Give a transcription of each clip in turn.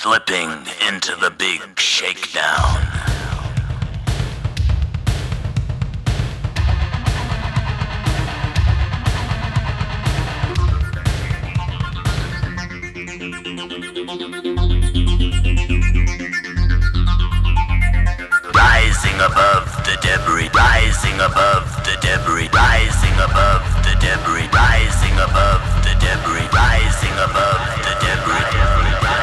Slipping into the big shakedown. Rising above the debris, rising above the debris, rising above the debris, rising above the debris, rising above the debris.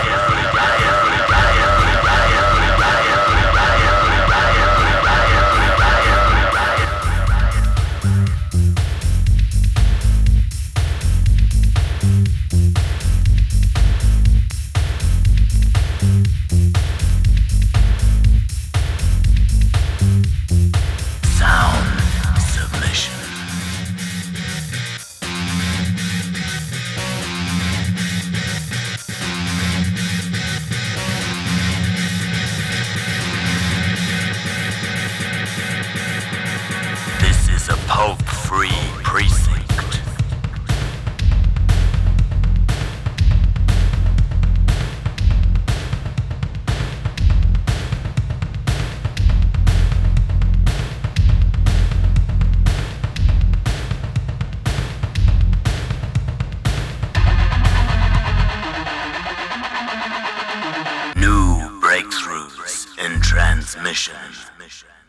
A Pope-free precinct. New breakthroughs in transmission.